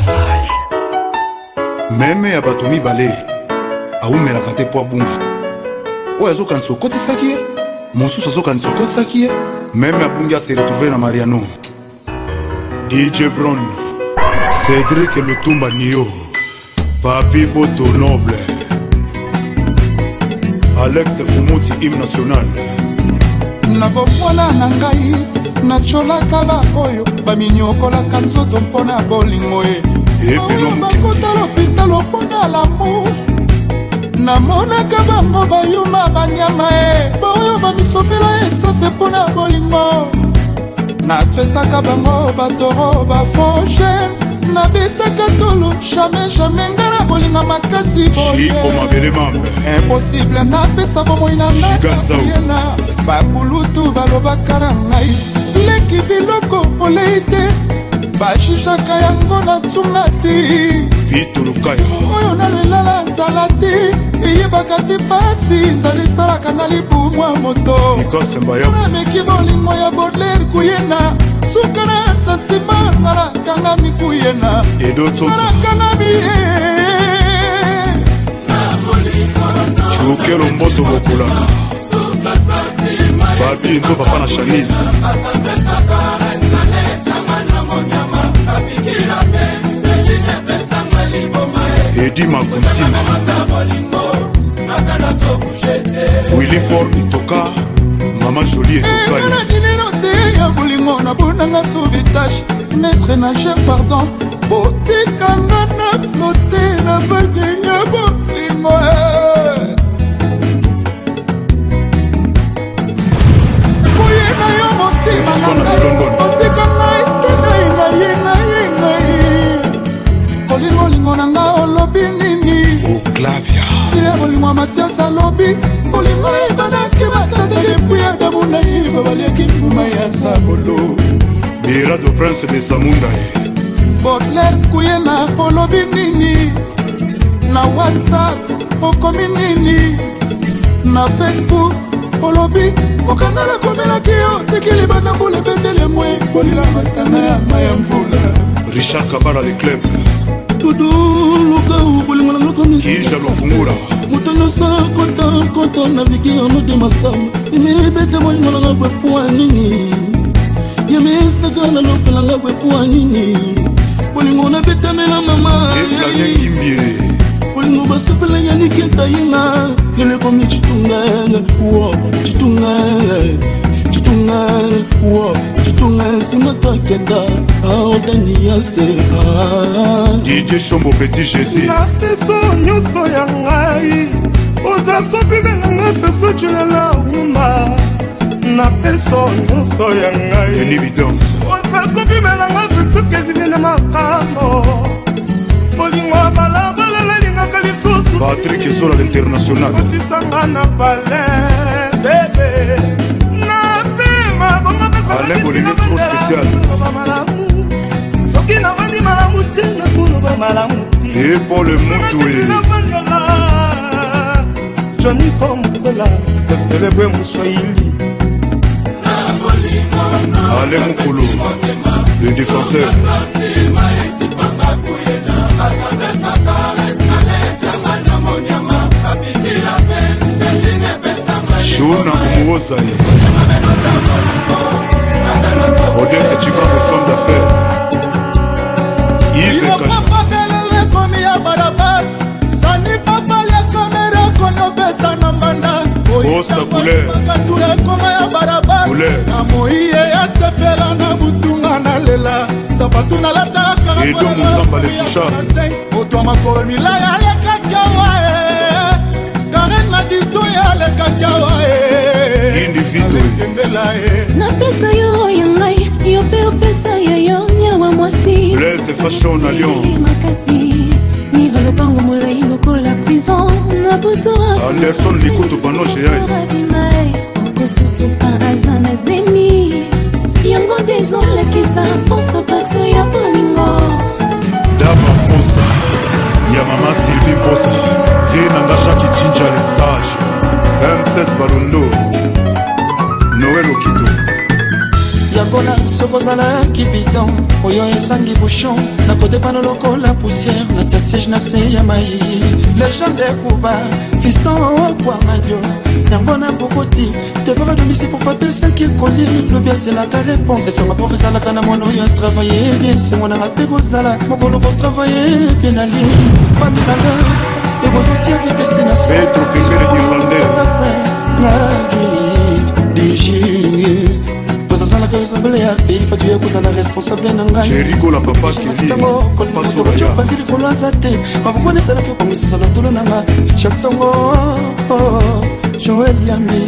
meme ya bato mibale awumelaka te po abunga oyo azokanisa okotisaki ye mosusu azokanisa okotisaki ye meme abungi ase retrouve na Mariano. DJ Bron, Cédric Lutumba Nio, Papi Boto Noble, Alex Fumoti hymne national. Nakomona na ngai nacholaka baoyo baminyokolaka nzoto mpona bolingo ye bakota lopitalo mpona lamour namonaka bango bayuma banyama ye baoyo bamisopela esase mpona bolingo natretaka bango batoro bafonchen nabetaka tolo jamais nga na kolinga makasi boye impossible napesa bomoi na ngayena bakulutu balobaka na ngai leki biloko olei te bashishaka yango na tsunga te oyo nalelala nzala te eyebaka te pasi nzala esalaka na libumwa moto nameki bolingo ya Baudelaire kuyena suka na santima ngalakangami kuyena ngalakangami chukelo mboto bokolaka babi nzo papa na Shanice Edi Makuntina Willy Ford itoka Mama Jolie etoka ya bolingo na bonanga sauvetage maître nageur pardon botikanga na flotte na vague ya bolingo kuyena yo motima na ngai botikanga etena yenga kolingolingo na nga olobi nini Oclavia sile bolingo Mathias alobi bolingo ebanaki batata depuis Adamu na Eva baliaki mbuma ya sabolo Bira do Prince de Samunda Baudelaire kuyena olobi nini na WhatsApp okomi nini na Facebook olobi okandala komelaki yo sikili bana mbula bendele mwe bolila matanga ya maya mvula Richard Kabara le club Tudu luka ubolingo na komisi Kisha lofungura Mutono sa kota na viki ono de masama Imebete bolingo na ngabwe puwa nini Yeme sakana lofela ngabwe puwa nini Bolingo na bete mena mama Eflage kimbie Bolingo basupela ya niketa yinga Lele komi chitunga Uo chitunga Chitunga sima twakenda Aodani ya se DJ Shombo Petit Jésus na peso nyonso ya ngai oza kopimela nga peso culela uma na peso nyonso ya ngai Évidence oza kopimela nga peso kezimene makambo bolingo ya balabala nalingaka lisusu Patrick Ezola l'international otisanga na pale bebe na pema bonga pesa Alain Bolingo trop spécial soki na bandi malamu te na koloba malamu Et Paul Moutoué Johnny Komkola Célèbre Moussoïli Alain Moukolo le défenseur Shona Mouozaï Odette Chikabo femme d'affaires Yves Kacha Costa couleur na moiye ya sepela na butunga na lela sapatu na lata Edo Muzamba le touchard Oto makolo milaya le kakawa Karen Madiso ya le kakawa Individu na pesa yo yangai yo pe pesa yo nyawa mwasi Blaise Fashion na Lyon makasi ni halopango molai lokola prison na butura Anderson Likutu Panoche yai Okosutu parazana zemi yango désolé qui sa force d'action ya bolingo Dava Posa ya mama Sylvie Posa vie na Jacques Jinja le sage M16 Barondo Noël Okito Yakona kozala kibidon oyo esangi bouchon na kote pano lokola poussière na tia siège na se ya mai légende kuba fiston kwa madio yango na bokoti devra domicile pour frapper celle qui colle le bien c'est la réponse et c'est ma professeur la kana mono ya travailler bien c'est mon rappel kozala mokolo pour travailler bien ali famille dans l'heure et vos outils avec des sénateurs Maître Pépé l'Irlandais il faut tuer cause à la responsable nanga Jericho la papa qui dit pas sur la bandili kolazate babukone sala ke komisa sala tolo nanga chaptongo Joël Yami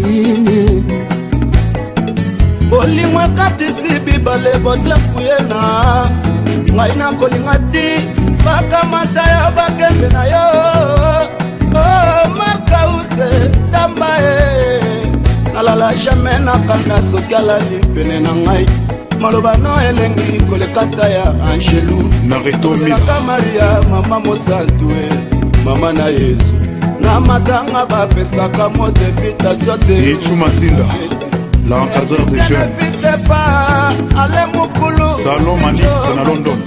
Bolimwa katisi bibale bodla kuyena ngaina kolingati bakamata ya bakembe na yo oh marka use tambae alala jamais nakanda sokala lipene na ngai maloba no elengi kolekata ya Angelou Naretomila Maria mama mosantue mama na Yesu na matanga bapesaka mote invitation te Ichuma Sinda l'encadreur des jeunes ale mukulu Salon Manix na London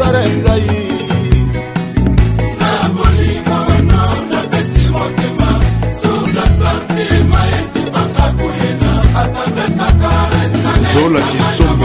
Zola Kisombe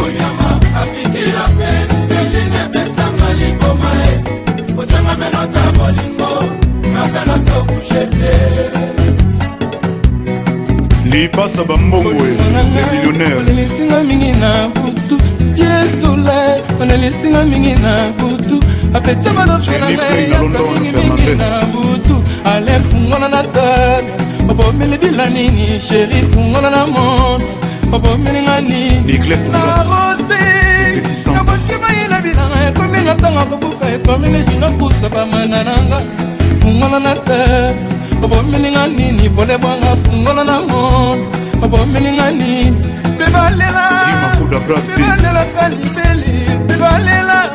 Lipasa Bambongo les millionnaires Onelisinga mingi na butu Yesola Onelisinga mingi na butu Apete malofena mingi na butu Ale fungona na tana Obo mele bila nini Chéri fungona na mono Obo mele nga nini Na rose Yabo kima ina bila Ekomi na tanga kubuka Ekomi ne jino kusa pa manananga Fungona na tana Obo mele nga nini Bole bwanga fungona na mono Obo mele nga nini Bebalela Bebalela kalibeli Bebalela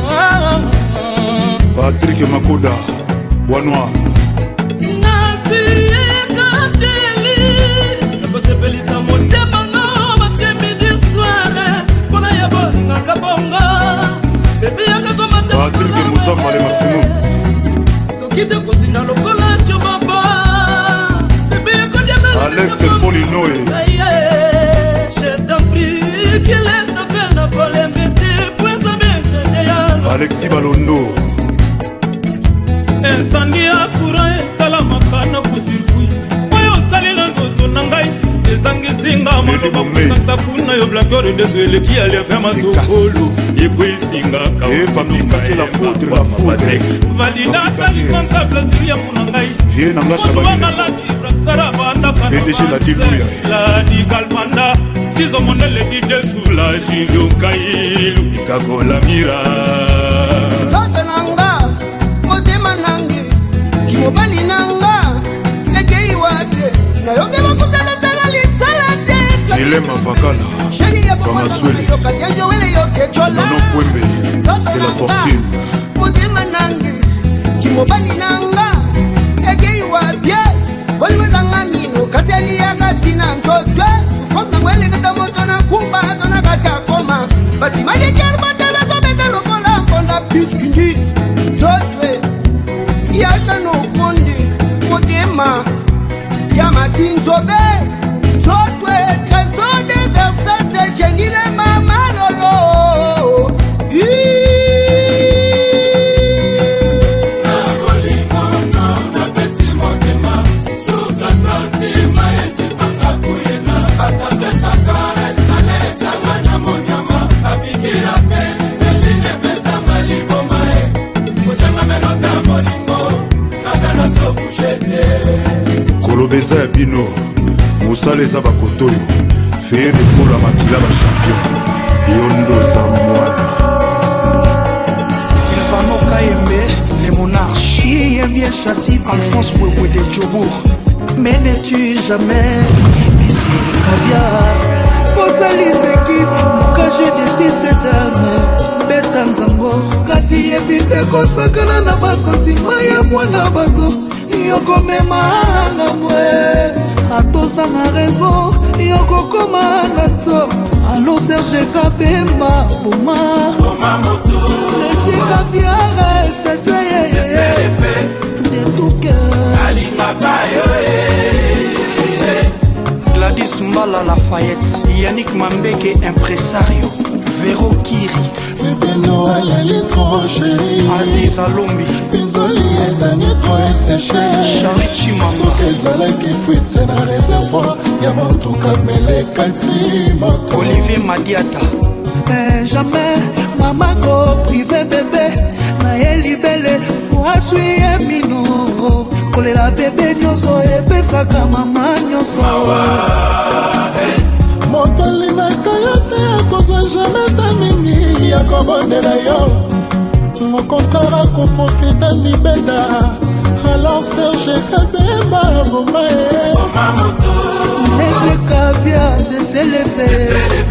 Patrick Makuda Wanoir Pelisa motema no matemi di soirée Pona ya bolinga kabonga Bebe ya kakomata Patrick Moussamba le maximum Sokite kusina lokola chomaba Bebe ya kodiame Alex Polinoe Je t'en prie Qu'il laisse faire na polémité Puis ça m'est Alexis Balondo Incendie à courant et salamaka na kusirkui Oyo sali na nzoto na ngai Esangisinga maloba kukasa kuna yo blankore désolé qui allait faire ma sokolo Ekuisinga Papika qui la foudre Valida kalisansa plaisir ya muna ngai Viens nanga Chabani PDG la Dibouya La di Galvanda Sizo monele di desu la jilu kailu Ikakola mira Sote nanga Motema nangi Kimobali nanga Ekei wate Na yoke wakutala Dilema Vakala Vamasweli Nono Kwembe C'est la fortune Motema nangi Kimobali nanga Ekei wate Bolimezanga nino Kaseli ya katina Nzotwe Souffrance na mwele kata moto na kumba Tona kati akoma Batimage kermata Beto bete lokola Mponda bitch kindi Nzotwe Yata no kondi Motema Ya matin zobe Nzotwe Trésor de Versailles C'est Jenny le mama lolo Kolobeza ya bino Moussa les abakotoyo Feye de Kola Makila ba champion Yondo Zamouana Sylvano Kaembe Les monarchies aiment bien châti Alphonse Wewe de Djobour Mais n'es-tu jamais Messi caviar Bosalis équipe Mukage de Sisedame Betanzango Kasi evite kosakana na basantima ya mwana bato Yoko mema ngamwe Atosa na raison Yoko koma na to Allô Serge Kabemba, Boma Moto, Monsieur Caviar, c'est de tout cœur. Gladys Mbala Lafayette, Yannick Mambeke, impresario, Véro Kiri, Bébé Noël, elle est trop chérie. Aziz Alombi, Pinzoli est dernier trop exséché. Charlie Chimamba, Sokezala qui fuite, c'est la réservoir. Yamoto Kamele Kati, Olivier Madiata. Jamais, Mamako, privé bébé, Naëli Bele, Ouasui Emino, Kolela bébé Nyoso, Epesaka mama Nyoso. Motolinga Kayate, akozwa jamais ta mingi, Yakobondela yo. Mon contrat qu'on profite Mibeda. Alors Serge Kabemba, Boma Moto. Les caviar, c'est l'élevé.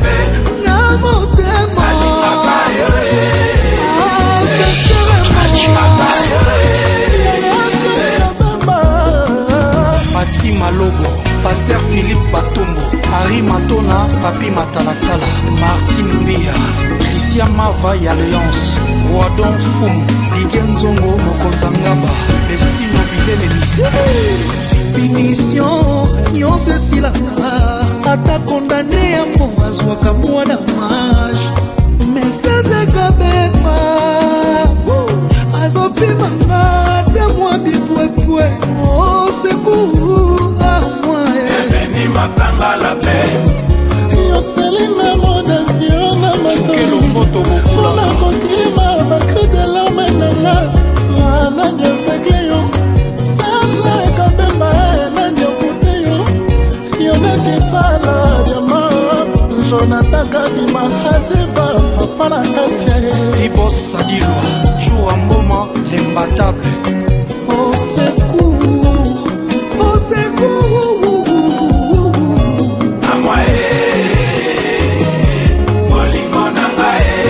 Pati Malobo, Pasteur Philippe Batombo, Harry Matona, Papi Matalatala, Martine Mbia, Christian Mava y Alliance, Wadon Foum, Didier Nzongo, Mokonzangaba, Estime Bilele Punition, Nyon Cécile, Ata condamné à mon azwaka mwana mage. Message Kabemba, Azopimanga, de moi bipouepoué, oh secours à moi. Bienvenue Matanga la paix. Yotselinga mode viona mato. Mona kokima bakri de la menanga. Nanya fekle yo. Serge Kabemba nanya fote yo. Yona kitsala jama. Jonathan Kabima Hadeba papa na kasia. Sibo Sadilwa, Joua Mboma, l'imbattable. Au secours, au secours. À moi, Molimona,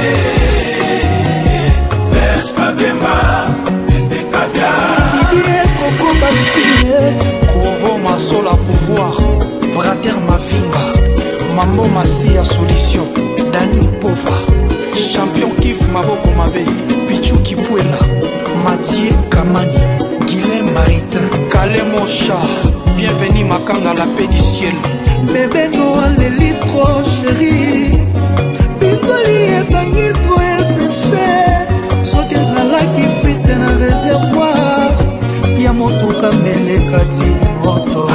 Serge Kabemba, c'est Kaviar. Didier Coco Basile, Kovo Masola pouvoir, Brater Mavinga, Mambo Massi à solution, Dani Pova, champion Kif Maboko Mabe, Pichu Kipuela, Mathieu Kamani, Guilhem Maritain, Kalemo Char, bienvenue Makanga la paix du ciel. Bébé Noël est trop chéri, Piccoli est tangué trop séché, Sokezala qui fuite dans le réservoir, Yamoto Kamele Kati Moto.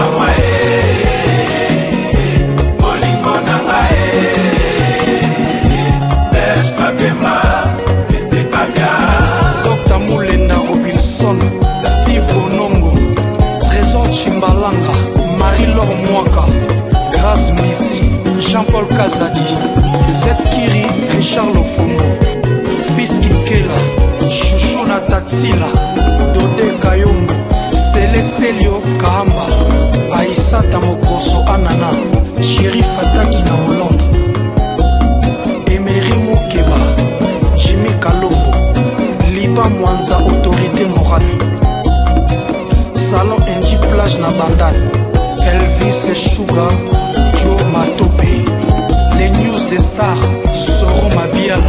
Serge Kabemba, c'est Kaviar. Dr Moulenda Robinson, Steve Onongo, Trésor Chimbalanga, Marie-Laure Mwaka, Grace Missi, Jean-Paul Kazadi, Zed Kiri, Richard Lofongo, Fils Kikela, Chouchou Natatila, Dode Kayombo, Sele Selio Kahamba, Aïssata Mokoso Anana, Chéri Fataki na Hollande, Emery Moukeba, Jimmy Kalombo, Liba Mwanza, autorité morale, Salon Enji Plage na Bandal, Elvis Sugar, Joe Matope, les news des stars seront ma biala.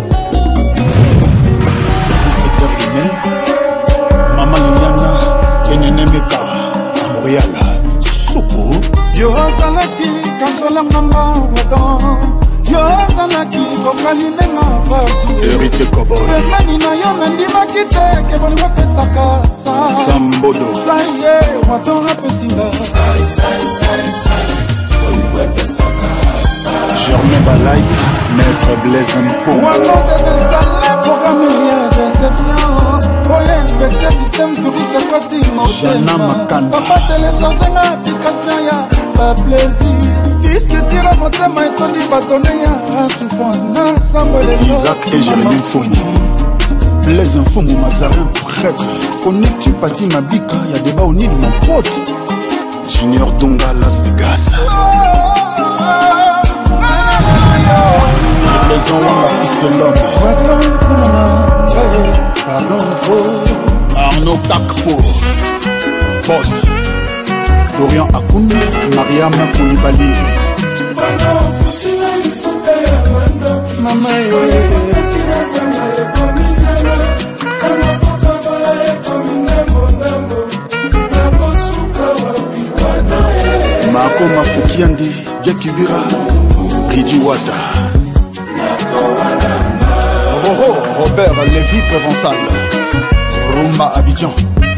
Inspecteur Emel, Maman Liliana, Enene Meka, à Montréal, Soko. Yo azalaki kasola ngamba wadon. Yo azalaki kokali nenga partout. Héritier Koboy, Femani na yo mendimaki te ke boni wapesaka sa. Sambodo, Saye waton apesinga. Germain Balay, Maître Blaise Mpongo. Waton désinstallé programme ya déception. Oye infecté système touriste koti Jana Makanda. Papa télécharge na application ya pas plaisir. Puisque tira motema etondi batone ya souffrance na sambole. Isaac et Jérémy Mfongi. Blaise Mfongo Mazarin, prêtre. Connectu Pati Mabika, y'a débat au nid de mon pote. Junior Donga, Las Vegas. Les Wanga, fils de l'homme. Arnaud Takpo. Boss. Dorian Akoun, Mariam Koulibaly. Kiandi, Jackie Bira, Ridi Wata. Robert Lévy Provençal, Rumba Abidjan.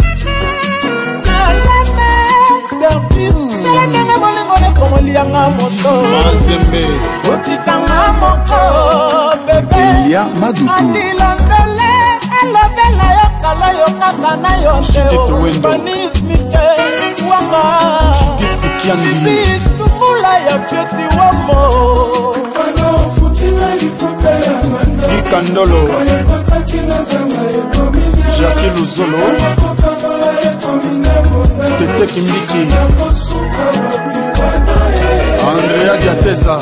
Mazembe otikanga moko bebe Elia Madudu andilandele elobela yo kala yo kaka na yo Banis Mite wanga Bish tumula ya pieti wamo Ikandolo Jackie Luzolo Tete Kimbiki Andrea Diateza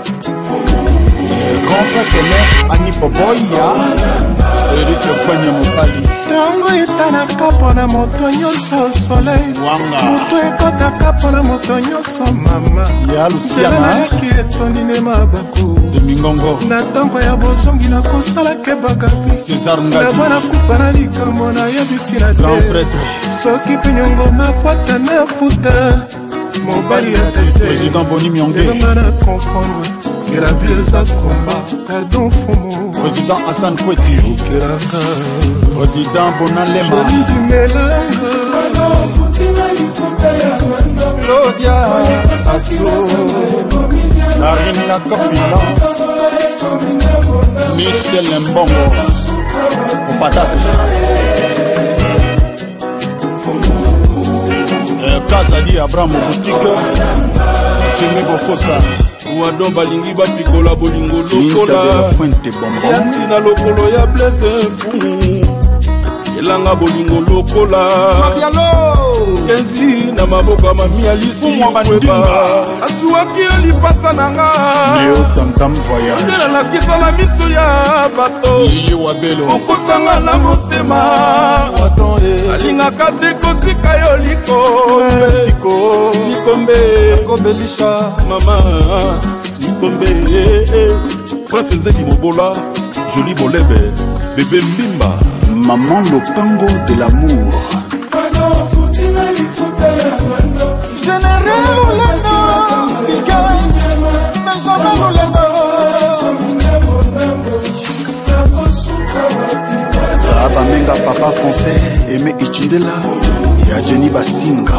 Grand prêtre mère Annie Popoya Eric Panya Mokali Tango etanaka pona moto nyonso soleil moto ekotaka pona moto nyonso mama ya Luciana nayaki etonine maboko Domingongo na ntongo ya bozongi nakosala kebagapi César Ngadi nabana kufa na likambo nayebi tina Grand te prêtre soki mpe nyongoma kwata na futa mobali ya tete Président Boni Mionge elonga na comprendre que la vie est un combat pardon fomo Président Hassan Kweti okelaka Président Bonalema Joli Melanga Claudia Sasso Marina Kopila Michel Mbongo Opatasi Kazadi Abraham Boutique Jimmy Bofosa wadon balingi bapikola bolingo lokola yantina lokolo ya blesse elanga bolingo lokola kenzi na maboko ya mami ya lisikweba asuwaki elipasa na nga ndela nakisa na miso ya bato okotanga na motema alingaka te kotika yo likombe mama likombe prince nzedi mobola joli bolebe bébé mbimba maman lopango de l'amour général Olendo mais Olendo Zahaba Menga papa français Aimé Ichindela et Jenny Basinga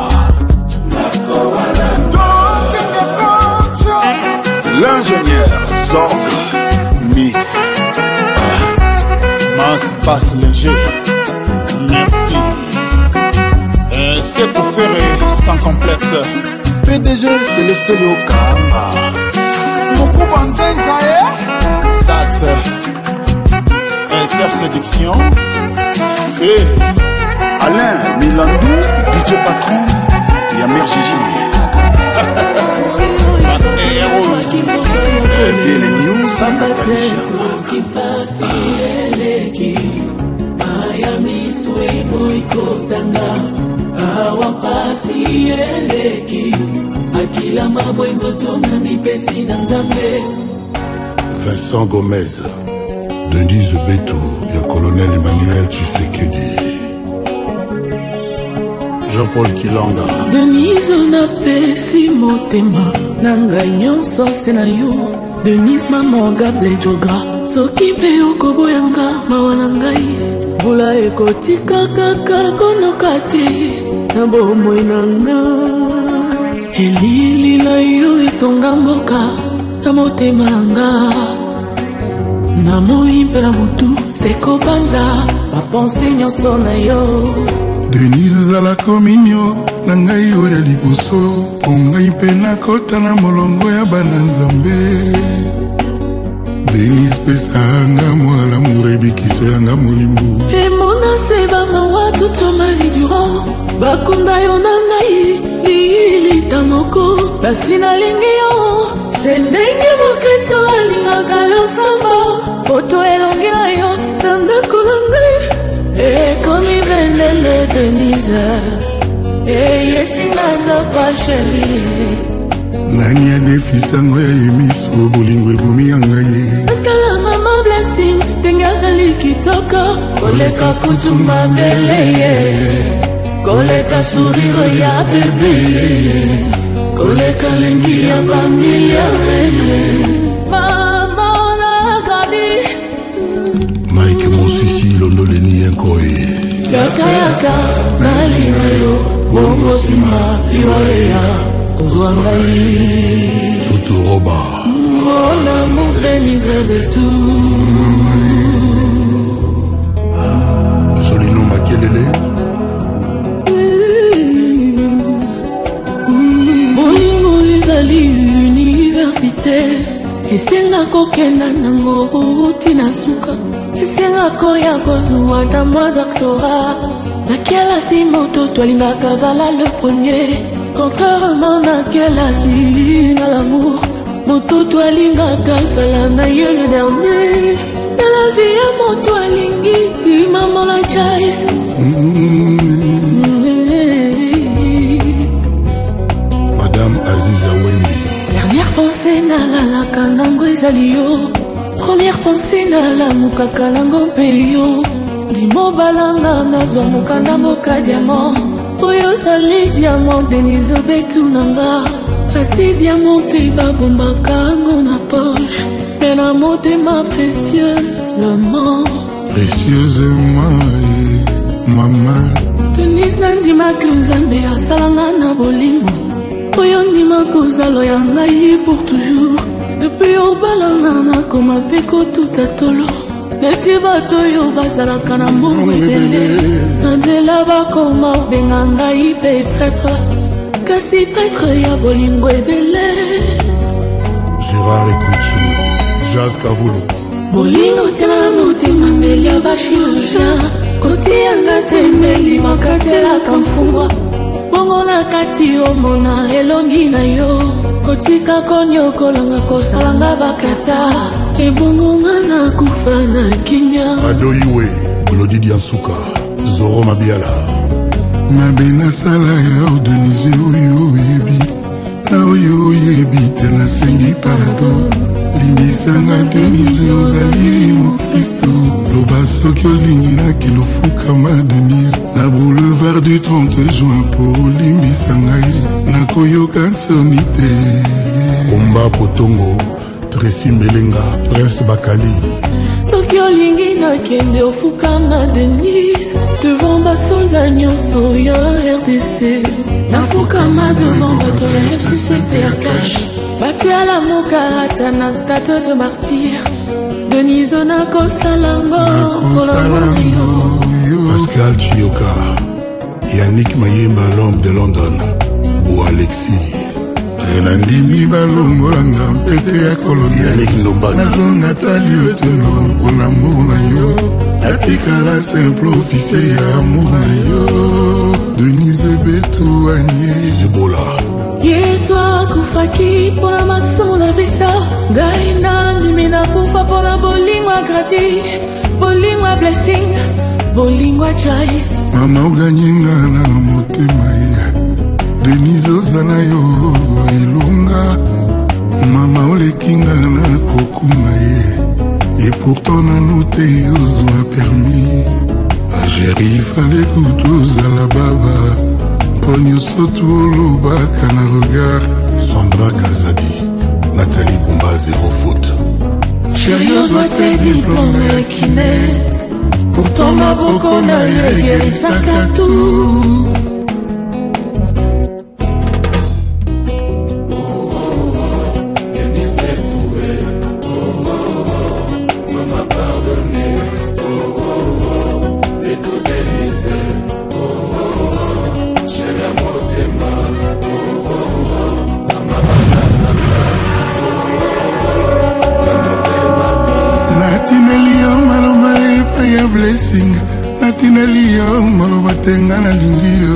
l'ingénieur Zorg Mix Mas Basse Léger merci c'est pour faire sans complexe PDG c'est le seul au Kama Mokuba Nzenza Sax Esther Séduction et Alain Milandou DJ Patron Yamer Gigi Ville News Vincent Gomez Denise Beto, il y a colonel Emmanuel Tshisekedi Jean-Paul Kilanga Denise napesi motema nanga nyonso senario Denise mama gable joga soki mpe okoboyanga mawa na ngai mbula ekotika kaka konoka te na bomoi nanga elilila yo etonga mboka na motema nanga na moi mpe na motu sekobanza bapense nyonso na yo Denise zala kominyo na ngai oya liboso po ngai mpe nakota na molongo ya bana nzambe Denise pesanga mwala murebikiso yanga molimbu emona se bamawa toute ma vie durant bakunda yo na ngai liyilita moko basi nalingi yo se ndenge mokristo alingaka losambo poto elongi na yo na ndako na ngai ekomi bendele Denise eyesingaza kwa sheri nani adefisango ya emiso bolingo ebomi ya ngai atala mama blessing ndenge azali kitoko koleka kutumba mbele ye koleka sourire ya bebe koleka lengi ya bamiliare mama onagadi Mike Mosisi londoleni yenkoi yaka naliwa yo bongo sima liwaya kozwangai Tutu Roba mon amour Denise Solino Makelele bolingo ezali universitaire esenga kokenda nango tina suka esenga koya kozwa ta mwa doctorat nakelasi moto twalingaka zala le premier contrairement nakelasi na l'amour moto twalingaka zala na ye le dernier na la vie ya moto alingi maman la chais Madame Aziza Wembi dernière pensée na la kandango ezali yo première pensée na la mukaka lango mpe yo ndimo balanga nazwa mokanda moka diamant oyo ozali diamant Denise obetu nanga kasi diamant te babombaka ngo na poche me na motema précieusement mama Denise nandimaki nzambe asalanga na bolingo oyo ndima kozalo ya ngai pour toujours depuis obalanga nakoma mpe kotuta tolo neti bato oyo bazalaka na mbongo ebele na nzela bakoma obenga ngai mpe prêtre kasi prêtre ya bolingo ebele Gérard Ekuchu Jazz Kavulu bolingo tena na motema mbeli ya bachirurgien kotianga te mbeli bakatelaka mfungwa bongo na kati omona elongi na yo kotika konyokolanga kosalanga bakata ebongo nga na kufa na kimia Adoyiwe Glodi Diansuka Zoro Mabiala mabe nasala ya Denise oyo oyebi na oyo oyebi te nasengi pardon limbisanga Denise ozali mokristo loba soki olingi nakilofukama Denise na boulevard du 30 juin po olimbisa ngai nakoyoka nsomi te Omba Potongo Tracy Melenga Prince Bakali soki olingi nakende ofukama Denise devant basolda nyonso ya RDC nafukama devant bato ya SCPRH bato ya lamuka ata na statue de martyr Denise nakosalango Pascal Chioka Yannick Mayemba l'homme de London ou Alexis nandimi balongolanga mpete ya kolonial Yannick Ndombaza nazonga ta lieutenant mpona amour na yo natikala simple officier ya amour na yo Denise Betuanie Zibola yesu akufaki mpona masumu na bisa ngai nandimi nakufa mpona bolingo ya grati bolingo ya blessing bolingo ya chais mama oganyenga na motema ya Denise ozana yo elonga mama olekinga na kokuma ye et pourtant nanu te ozwa permis ageri fale kutu ozala baba mpo nyonso tolobaka na regard Sandra Kazadi Nathalie Bumba Zéro Faute chéri ozwa te diplome ya kine pourtant maboko na yo egerisaka tu blessing natineli yo maloba tenga na lingi yo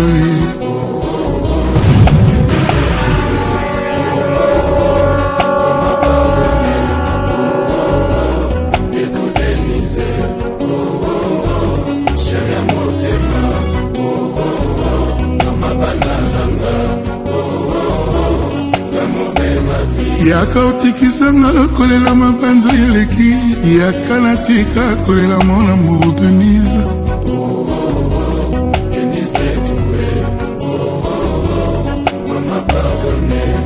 yaka otikisanga kolela mabanzo eleki yaka natika kolela mona mour Denise Mama pardonne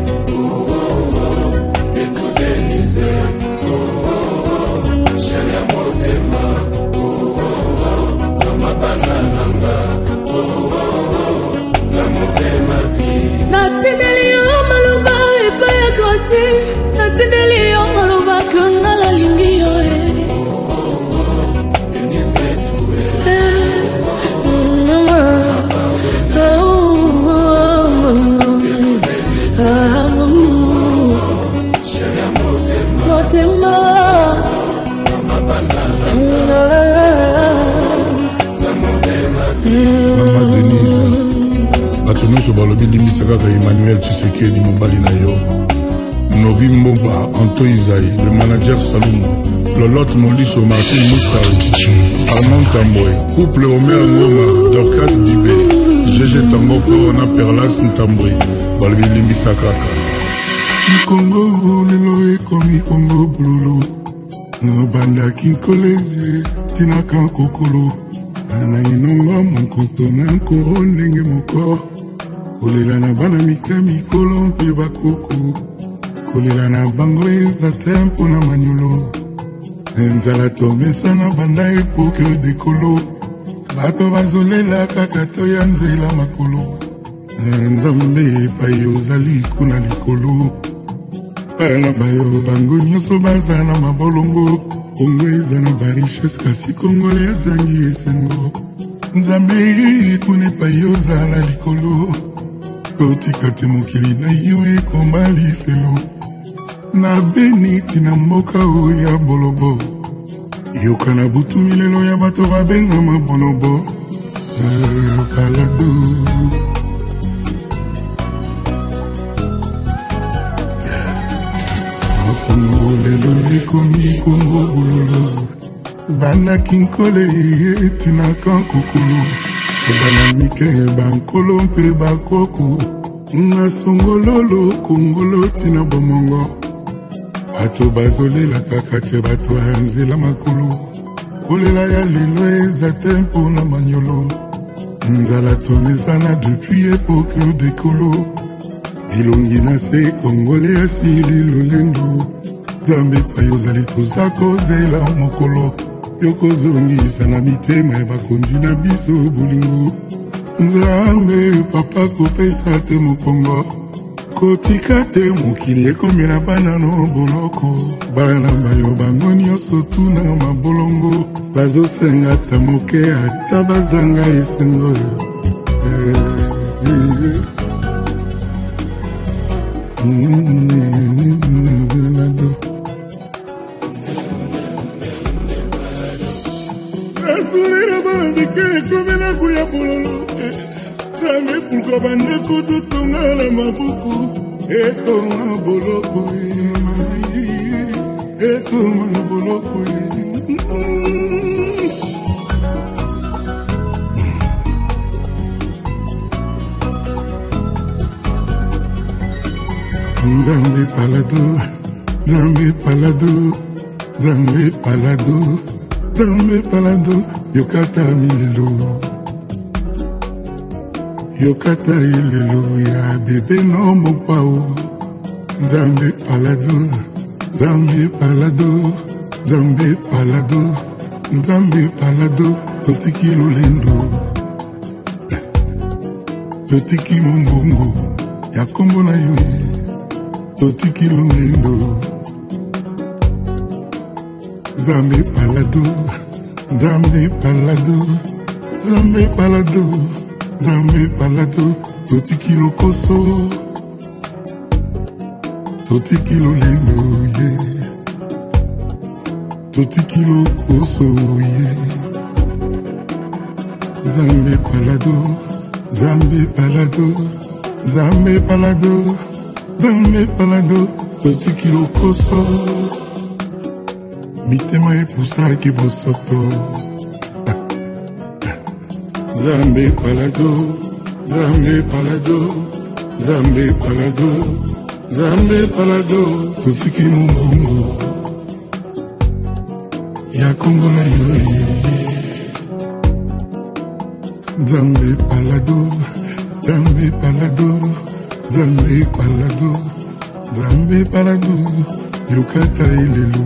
natindeli yo malobaka nga nalingi yo Mama Denise bato nyonso balobi limbisa kaka Emmanuel Tshisekedi mobali na yo Novi Mbomba Anto Isaï le manager Salumo Lolotte Moliso Martin Moussao Armand Tamboy couple Omer Ngoma Dorcas Dibé GG Tango Florana Perlas Ntambwe balobi limbisa kaka Kongo lelo ekomi Kongo bululu Banda kinkole tinaka kokolo na inonga monkoto na nkoro ndenge moko kolela na bana mike mikolo mpe bakoko kolela na bango eza te mpona manyolo nzala tomesa na banda epoke dekolo bato bazolela kaka to ya nzela makolo nzambe epai ozali kuna likolo bana bayo bango nyonso baza na mabolongo Kongo eza na barichesse kasi Kongole azangi esengo Nzambe kuna epai ozala likolo kotika te mokili na yo ekoma lifelo na beni tina mboka oyo ya bolobo yoka na butu milelo ya bato babengama bonobo balado Kongo lelo ekomi Kongo bulolo bana kinkole etina kankokolo bana mike bankolo mpe bakoko na songololo kongolo tina bomongo bato bazolela kaka te bato ya nzela makolo kolela ya lelo eza te mpona manyolo nzala tomesana depuis epoke dekolo elongi na se kongole asili lolendo Nzambe epai ozali toza kozela mokolo yokozongisa na mitema ya bakonzi na biso bolingo Nzambe papa kopesa te mokongo kotika te mokili ekomela bana no boloko bana bayo bango nyonso tuna mabolongo bazosenga ta moke ata bazanga esengo Asurira bandike komena kuya bololo Kame pulko bandeko tutonga la mabuku Etonga boloko Etonga boloko Nzambe palado Nzambe palado Nzambe palado Nzambe palado Yokata milelo Yokata ilelo ya bebe no mopao Nzambe palado Nzambe palado Nzambe palado Nzambe palado Totiki lolendo Totiki mombongo Ya kombo na yo Totiki lolendo Nzambe palado Nzambe palado Nzambe palado Nzambe palado Totiki lokoso Totiki lolendo Totiki lokoso Nzambe palado Nzambe palado Nzambe palado Nzambe palado Totiki lokoso Mitema epusaki bosoto Nzambe palado Nzambe palado Nzambe palado Nzambe palado Totiki mombongo Ya Kongo na yo Nzambe palado Nzambe palado Nzambe palado Nzambe palado Yokata ilelo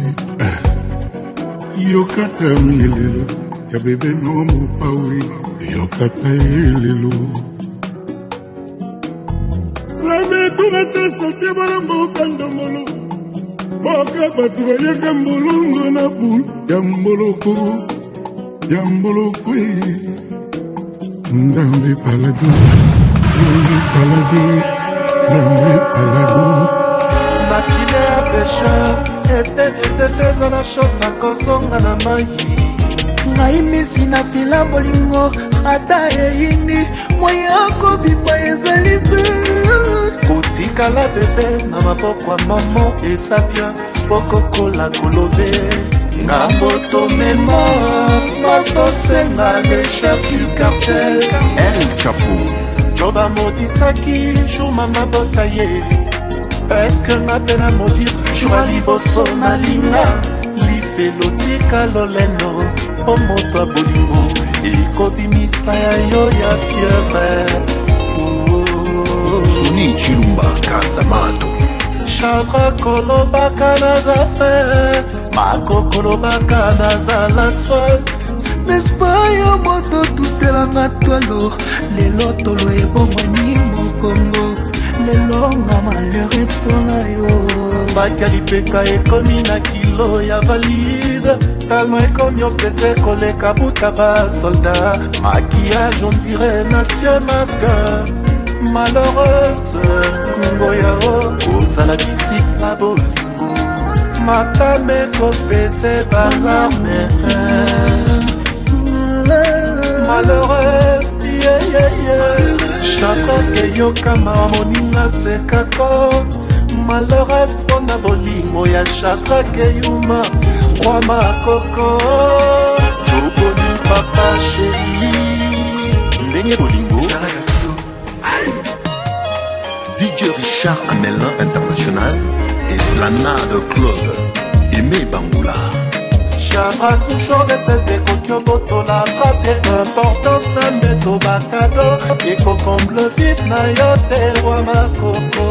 Yokata milelo Ya bebe no mopawe Yokata ilelo Nzambe tuna te sotie bana mboka ndomolo mboka bato bayaka mbolongo na bulu ya mboloko Nzambe palado Ma filet pêcheur était à la chose à kozonga na mai ngai misi na fila bolingo ata eyini moya kobimba ezali te kotikala bebe na maboko ya mamo esapia pokokola kolove ngambo tomema smotosenga le chef du cartel El Chapo Joba modisaki Juma mabota ye Eske nga pena modir Juma liboso na linga Lifelotika loleno Omoto a bolingo Ekobimisa ya yo ya fievre Soni Chilumba Castamato Chabra kolobaka na zafe Mako kolobaka na zala soif N'est-ce pas yo moto tutelanga twalo Lelo tolo ebomani mokongo Lelo nga malheureux pona yo Sakali peka ekomi na kilo ya valise Talon ekomi opese koleka buta ba soldat Maquillage on dirait na tie masque Malheureuse Kungo ya o Osala disciple la bolingo Matame kopese balarme Malheureuse Chaka ke yokama moninga sekako Malheureuse pona bolingo ya chaka ke yuma Roi makoko Toboni papa chéri Ndenge bolingo DJ Richard Amelin International Esplanade Club Aimé Bangoula Chabra toujours de tête kokyo boto la frappe Importance na meto bakado Eko comble vite na yote Roi makoko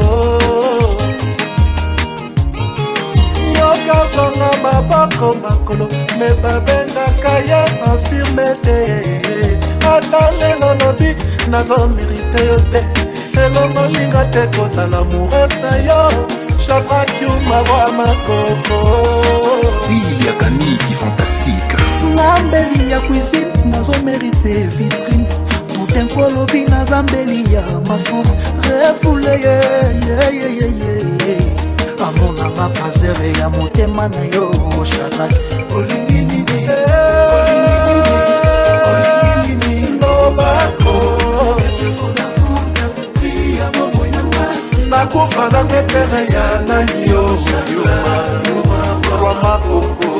Yoka zonga mabako makolo Me babenga kaya affirme te Ata lelo lobi Nazo mérite yote Elongo linga te koza l'amoureuse na yo Chabra kiuma Roi makoko Cilia Kaniki fantastique Nambeli ya cuisine nazo mérité vitrine Tout un kolobi na zambeli ya maçon Refoule Amona ma fazere ya motema na yo Shadrach Olingi nini Lobako Nakufa na metere ya nani yo Roi makoko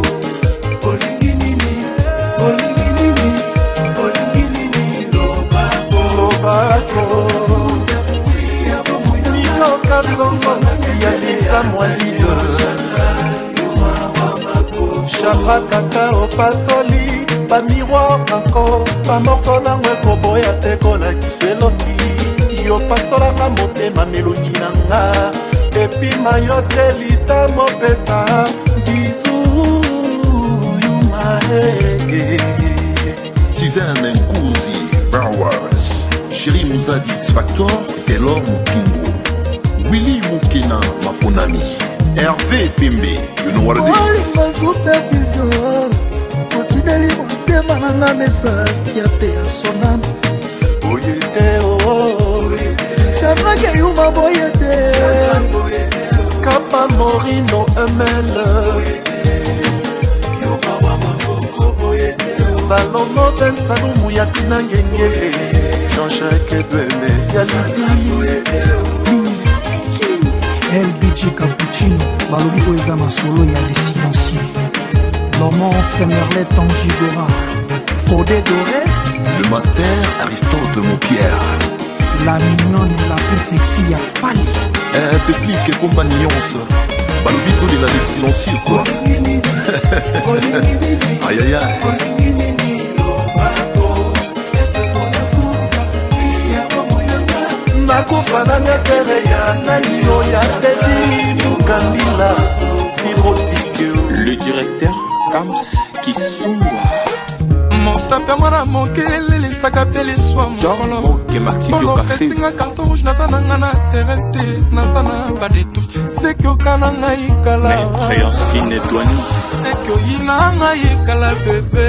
Chabra kaka opasoli Ba miroir encore Ba morceau na mwe koboya te kola kiselongi Yo pasolanga motema meloni nanga Epi mayote lita mopesa Bisou yuma Steven Nkuzi Bowers Chéri Mouzadi X Factor Taylor Mukingo Willy Mukena Maponami Hervé Pembe You know what it is Super video Otideli motema nanga mesa Kiape ya sonam Boyete Chabra ke yuma boyete Kapa Morino Emel Salomo Ben Salomo Yatina Ngengele Jean-Jacques Dweme Yaliti LBG Cappuccino Balobi Oeza Masolo ya les silencieux Normand Semerlet Tangigora Fodé Doré Le master Aristote Moupierre La mignonne la plus sexy ya Fali Public et compagnons Balobi tout de la des silencieux quoi Aïe aïe aïe Nakufa na metere ya nani yo ya tedi Mukandila Fibrotike Le directeur Kams Kisungwa Mon sapeur mwana mokele saka pele soir mokolo Bolo fesinga carton rouge naza na nga na terrain te naza na ba de touche seki okana ngai kala Maître Yancine Edouani seki oyina ngai kala bébé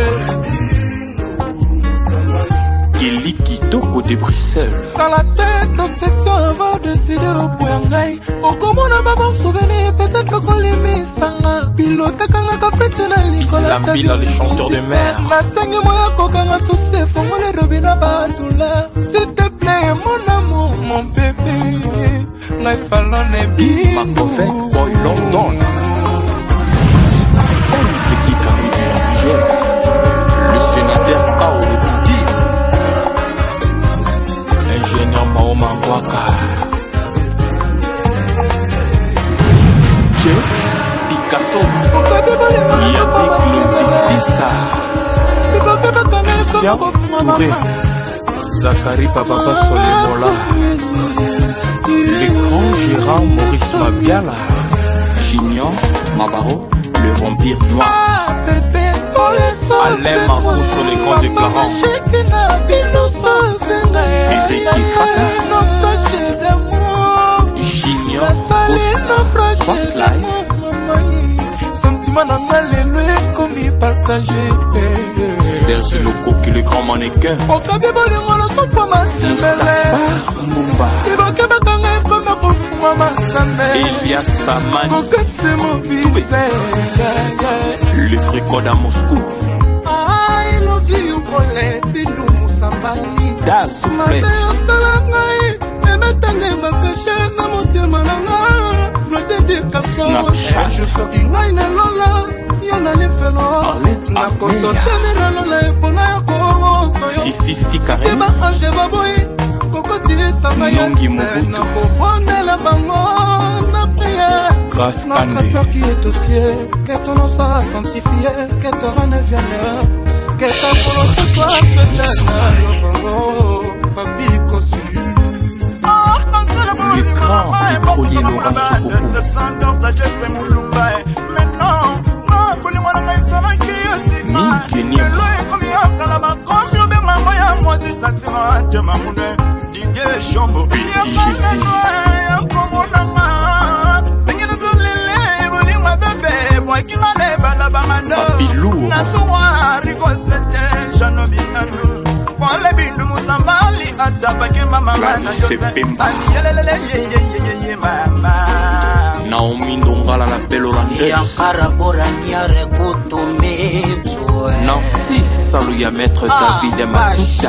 Kelly Kitoko de Bruxelles. Sans la tête, l'inspection va décider au point ngai. Au comment on a bon souvenir, peut-être qu'on les met sans pilote quand on a fait na Nicolas. La Bila, les chanteurs de mer. La sangue moi coca associé, faut moi les robina batula. S'il te plaît, mon amour, mon bébé. Ngai fallon et bi. Ma prophète, boy London. Petit Camille du Jean le sénateur Kao de Bidi. Ingénieur Mahoma Waka Jeff Picasso Siam Touré Zachary Papa Solemola le grand Gérard Maurice Mabiala Chignon Mabaro le vampire noir Alain Marcousso les grands déclarants Eric Ifaka Junior Post Life Sentiment n'angalelo comme partagé Serge Loco qui le grand mannequin Okabe bolingo na sopa matembele Mbumba Iboke bakanga comme kofuma masambe Elias Samani Kokase mobise Le fricote à Moscou I love you Pole Pindu Musambali Da Soufflet Mabe emetane makashe na motema nanga Note de kaso Je soki ngai na lola Yana lefelo Na koso temira lola Epona ya koro Fifi Karen Eba anje baboy Kokoti sanga ya Na kobondela bango Na prière Grâce Notre peur qui est au ciel Que ton nom sera sanctifié Que ton règne vienne Que ta volonté soit faite Papi Kossu L'écran pétrolier Laurent Papi lourd Naomi Ndongala la belle hollandaise Nancy Saluya maître David Makuta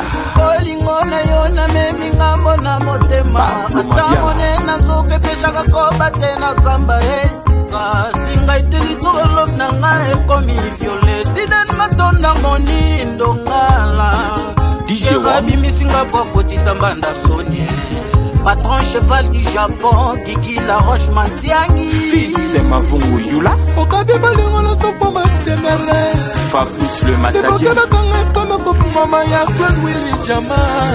Singa territoire love nanga ekomi violé Siden matonda moni ndongala DJ Wabi misinga kokotisa mbanda sonye Patron cheval du Japon Kiki la roche mantiangi Fils Mavungu Yula Okabe balingo na sopo matembele Fabrice le Matadier Eboke bakanga kome kofuma maya Claude Willy Jama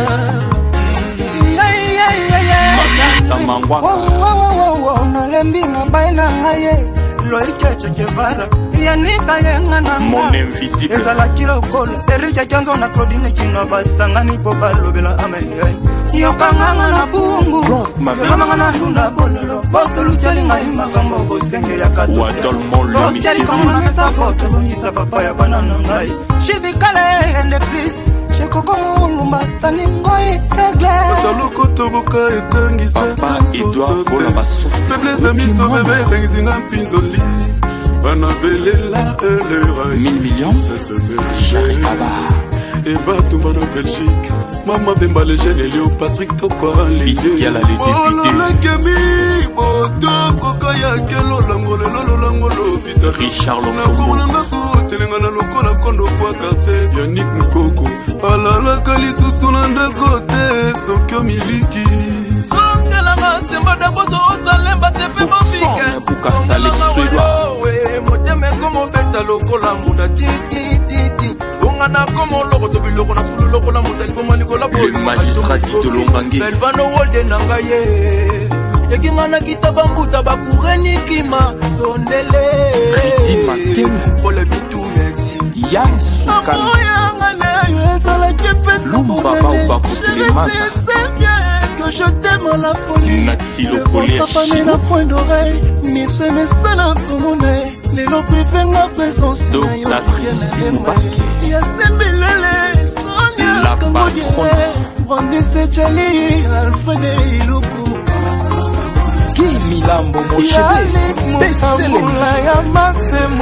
Nalembi na baina ngaye Loike chekevara Yanika yenga na Mon invisible Ezala kila ukola Erija chanzo na Claudine kino basangani po balobela amegai Yokanganga na bungu Zelamanga na luna bololo Boso luchali nga imagambo Bosenge ya katote Wadolmo le mystérieux Botiali kama mesa bote Bungisa papa ya banana ngai Shivikale and the please Shekoko mulumba stani ngoi segle Taloko toboka etangisa Papa Edouard Bola Bassouf Faiblesse miso bébé etangisi nga mpinzoli Bana belela elera 1000 millions Chéri Baba Eva Toumba na Belgique Mama Vemba le jeune Elio Patrick Tokwa Fils Yala les députés Olola Kemi Boto Kokaya Kelo Langolo Lolo Langolo Vita Richard Lofongo Nakoko Telenga na lokola kondo kwa quartier Yannick Mukoko Alala Kalisusu na ndekote Sokyo Miliki Songela masemba da bozo osalemba sepe bofike Bukasa les Suédois Moteme komo beta lokola muda titi Bongana komo loko to biloko na fulu loko la muda liboma likola bo Le magistrat Tito Longangi Belvano wolde nangaye Yekinga na kitaba mbuta bakureni kima Tondele Ridi Matem Pole bitu merci Yann Soukane Amoya ngane Yesala kefet Luma Baba ou Bako Télémas. C'est bien que je t'aime à la folie. Le famille n'a point d'oreille. Ni ce message dans mon nez. Les lopes fait ma présence. Donc la il y a Sembelele, Sonia, la patronne. Brandis Tchali, Alfred et Iloko. Qui Milambo mon cheveu. Baissez les mains.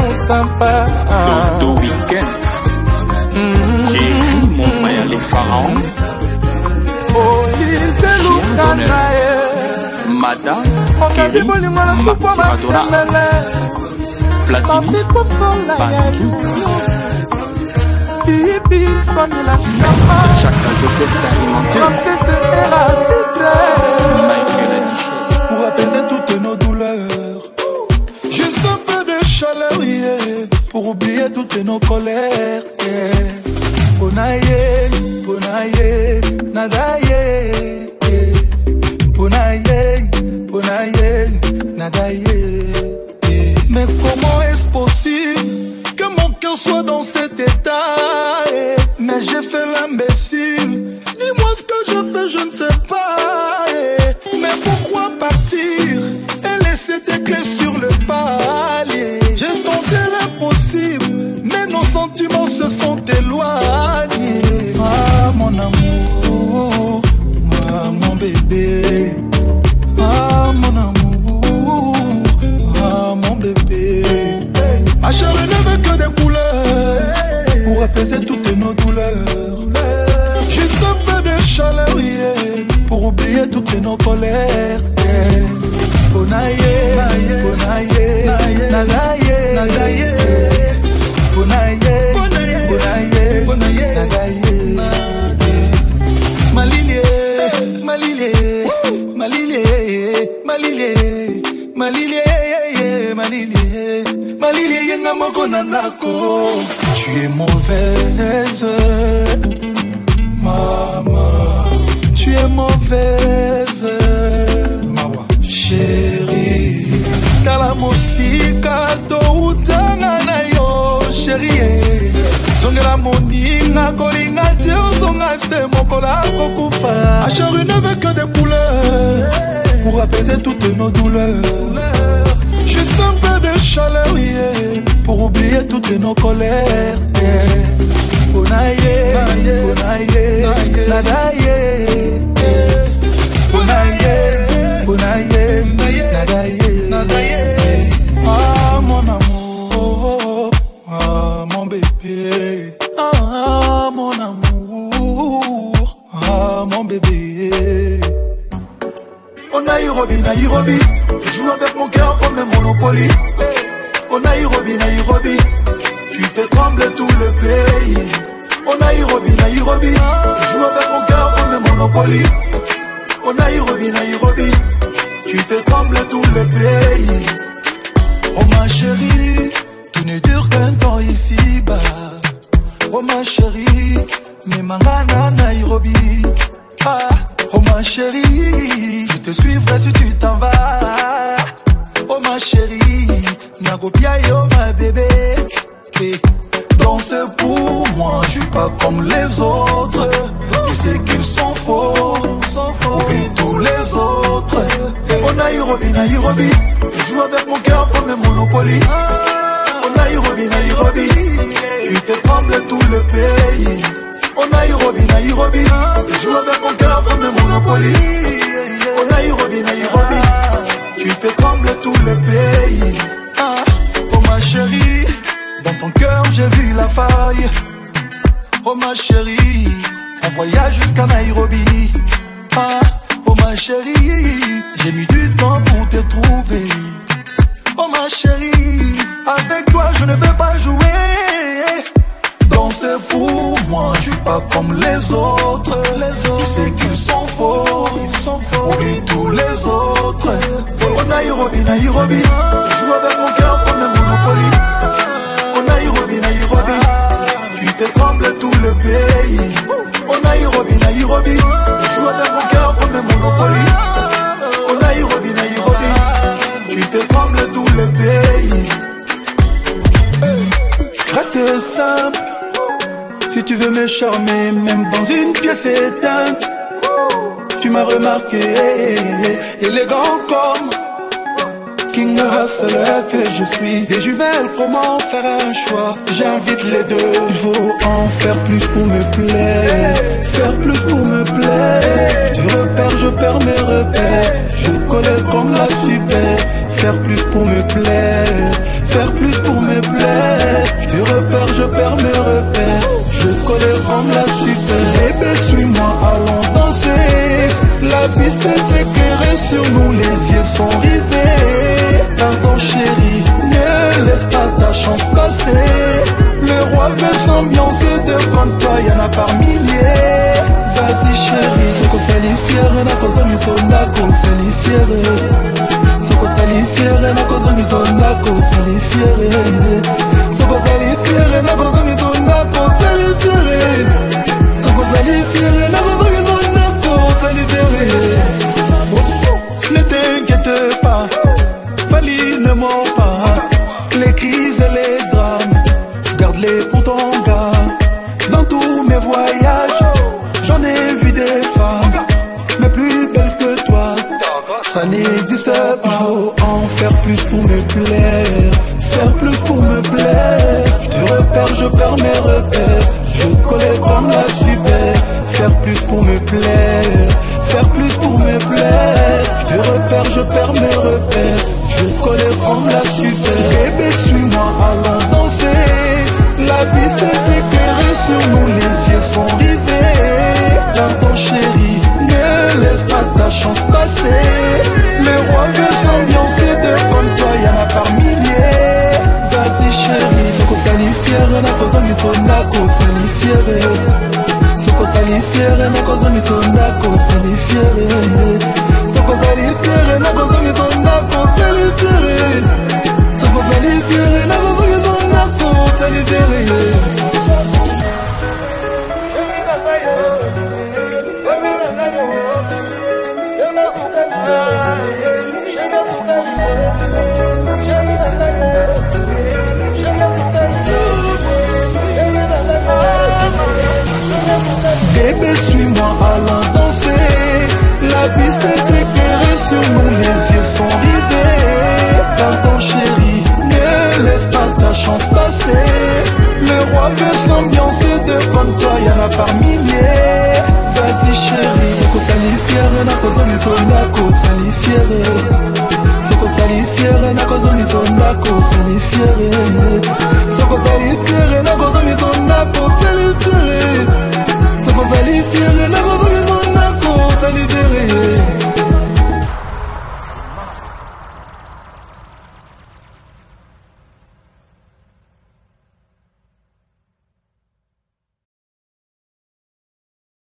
Dodo Weekend. J'ai mon frère les pharaons. Madame Kelly Makiradora Platini Chaka Joseph pour apaiser toutes nos douleurs. Juste un peu de chaleur, yeah, pour oublier toutes nos colères. Yeah. Bonaye, bonaye, nadaye. Bonaye, bonaye, nadaye. Mais comment est-ce possible que mon cœur soit dans cet état? Mais j'ai fait l'imbécile. Dis-moi ce que je fais, je ne sais pas. Mais pourquoi partir et laisser tes clés sur le palier? J'ai tenté l'impossible, mais nos sentiments se sont éloignés. Ah mon amour, ah mon bébé, ah mon amour, ah mon bébé. Ma chérie ne veut que des couleurs pour apaiser toutes nos douleurs. Juste un peu de chaleur, yeah, pour oublier toutes nos colères. Yeah. Bonaye, bonaye, nadaye, nadaye. Bonaye, bonaye, bonaye, nadaye. Malilie, malilie, malilie, malilie, malilie, malilie, malilie, yenga moko nanako. Tu es mauvaise, maman. Tu es mauvaise, mawa, chérie. Kala mosika to utanga na yo, chérie. Zongela moninga kolinga te ozonga se mokola kokufa. Ma chérie ne veut que des couleurs pour apaiser toutes nos douleurs. Juste un peu de chaleur, yeah, pour oublier toutes nos colères. Yeah. Bonaye, bonaye, nadaye. Bonaye, bonaye, nadaye. Ah mon amour, ah mon bébé. Ah mon amour, ah mon bébé. On a Nairobi, Nairobi. Tu joues avec mon cœur comme un Monopoly. Oh Nairobi, Nairobi. Tu fais trembler tout le pays. Oh Nairobi, Nairobi. Tu joues avec mon cœur comme un Monopoly. Oh Nairobi, Nairobi. Tu fais trembler tout le pays. Oh ma chérie, tout ne dure qu'un temps ici-bas. Oh ma chérie, mes mangana Nairobi. Ah, oh ma chérie, je te suivrai si tu t'en vas. Oh ma chérie, Nagopia yo ma bébé. Danser pour moi, je suis pas comme les autres. Tu sais qu'ils sont faux, oublie tous les autres. Oh Nairobi, Nairobi, tu joues avec mon cœur comme un Monopoly. Oh Nairobi, Nairobi, tu fais trembler tout le pays. Oh Nairobi, Nairobi, tu joues avec mon cœur comme un Monopoly. Oh Nairobi, Nairobi, tu fais trembler tout le pays. Oh ma chérie, dans ton cœur j'ai vu la faille. Oh ma chérie, on voyage jusqu'à Nairobi. Oh ma chérie, j'ai mis du temps pour te trouver. Oh ma chérie, avec toi je ne vais pas jouer. Danser pour moi, je suis pas comme les autres. Tu sais qu'ils sont faux, oublie tous les autres. Oh Nairobi, Nairobi, tu joues avec mon cœur comme un Monopoly. Oh Nairobi, Nairobi, tu fais trembler tout le pays. Oh Nairobi, Nairobi, tu joues avec mon cœur comme un Monopoly. Oh Nairobi, Nairobi, tu fais trembler tout le pays. Reste simple, Si tu veux me charmer, même dans une pièce éteinte, tu m'as remarqué, élégant comme King Hustler que je suis. Des jumelles, comment faire un choix? J'invite les deux. Il faut en faire plus pour me plaire, faire plus pour me plaire. Je repère, je perds mes repères, je collais comme la super. Faire plus pour me plaire, faire plus pour me plaire. Je te repère, je perds mes repères, je collais comme la super. Bébé, suis-moi, allons danser. La piste est éclairée sur nous, les yeux sont rivés. Pardon chérie, ne laisse pas ta chance passer. Le roi veut s'ambiancer de comme toi, y'en a par milliers. Vas-y chérie, ce qu'on s'alifière, n'a qu'aux amis, son qu'on s'alifière. Ce qu'on s'alifière, n'a qu'aux amis, son qu'on s'alifière. Ce qu'on s'alifière, n'a qu'aux amis, son qu'on s'alifière. Ce qu'on s'alifière, n'a qu'aux amis, son qu'on s'alifière. Ne t'inquiète pas, Fali ne ment pas. Les crises et les drames, garde-les pour ton gars. Dans tous mes voyages, j'en ai vu des femmes, mais plus belles que toi, ça n'existe pas. Il faut en faire plus pour me plaire, faire plus pour me plaire. Je te repère, je perds mes repères, je collais comme la super. Faire plus pour me plaire, faire plus pour me plaire. Je te repère, je perds mes repères, je collais comme la super. Bébé, suis-moi, allons danser. La piste est éclairée sur nous, les yeux sont rivés. Pardon chérie, ne laisse pas ta chance passer. Le roi veut s'ambiancer de comme toi, y'en a par milliers. Vas-y chérie, ce qu'on s'alifière, n'a qu'aux amis, son qu'on s'alifière. Ce qu'on s'alifière, n'a qu'aux amis, son qu'on s'alifière. Ce qu'on s'alifière, n'a qu'aux amis, son qu'on s'alifière. Ce qu'on s'alifière, n'a qu'aux amis, son qu'on s'alifière. Bébé, suis-moi, allons danser. La piste est éclairée sur nous, les yeux sont rivés. Pardon chérie, ne laisse pas ta chance passer. Le roi veut s'ambiancer de comme toi, y'en a par milliers. Vas-y chérie, ce qu'on s'alifière, n'a qu'aux amis, son qu'on s'alifière. Ce qu'on s'alifière, n'a qu'aux amis, son qu'on s'alifière.